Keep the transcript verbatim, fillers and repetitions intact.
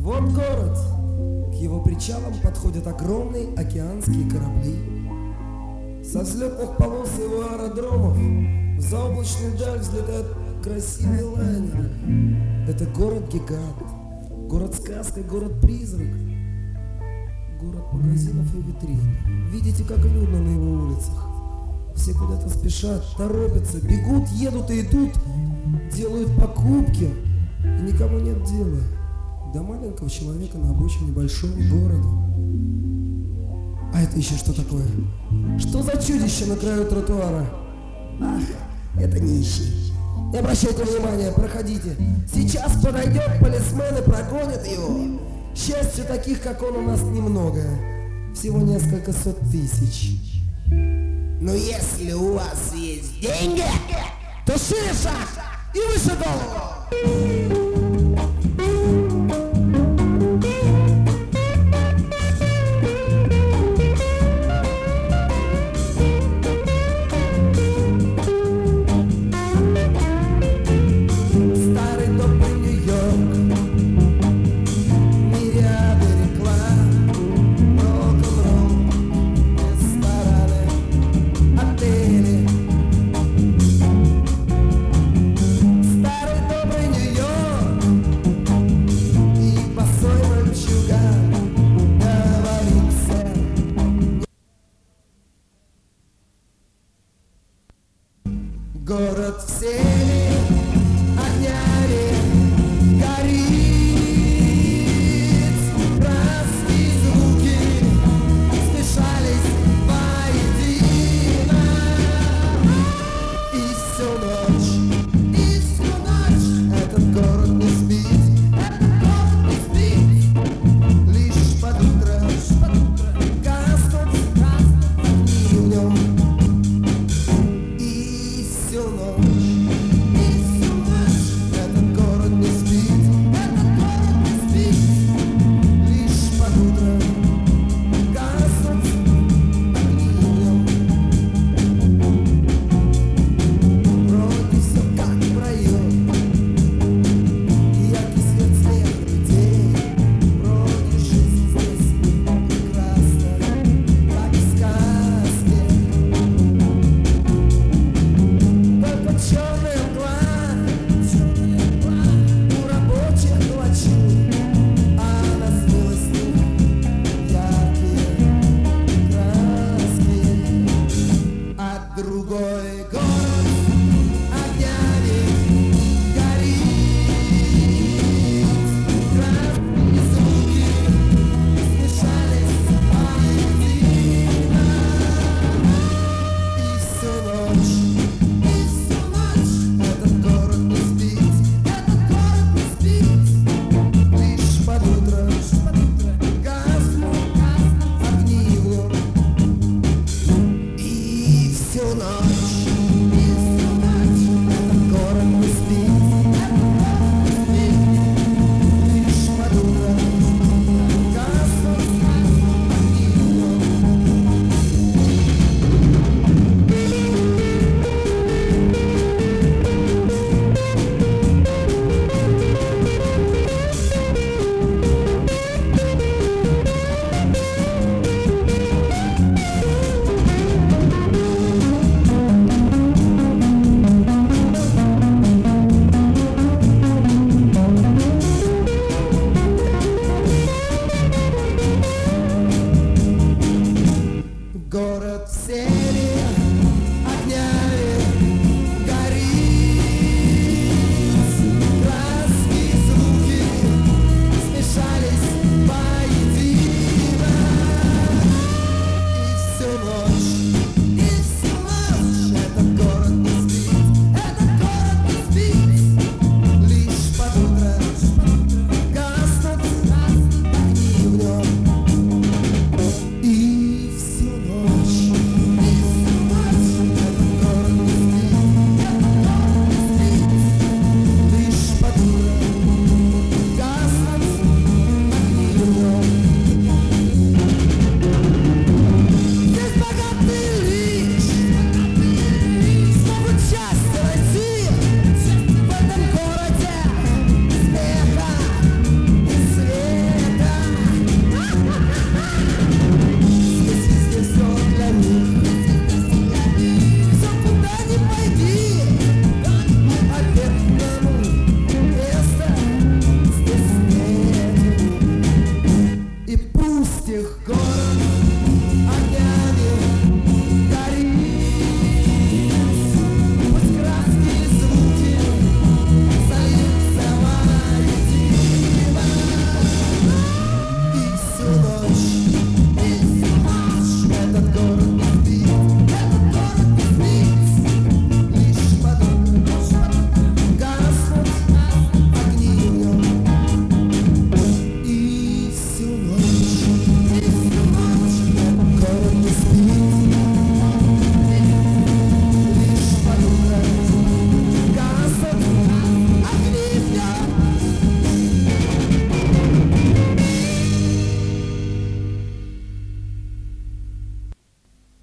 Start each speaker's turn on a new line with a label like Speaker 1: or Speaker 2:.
Speaker 1: Вот город. К его причалам подходят огромные океанские корабли. Со взлетных полос его аэродромов в заоблачную даль взлетают красивые лайнеры. Это город-гигант, город-сказка, город-призрак, город магазинов и витрин. Видите, как людно на его улицах. Все куда-то спешат, торопятся, бегут, едут и идут, делают покупки, и никому нет дела до маленького человека на обочине большого города. А это еще что такое? Что за чудище на краю тротуара? Ах, это нищий. Не обращайте внимания, проходите. Сейчас подойдет полисмен и прогонит его. К счастью, таких, как он, у нас немного. Всего несколько сот тысяч. Но если у вас есть деньги, то шире шаг и выше голову.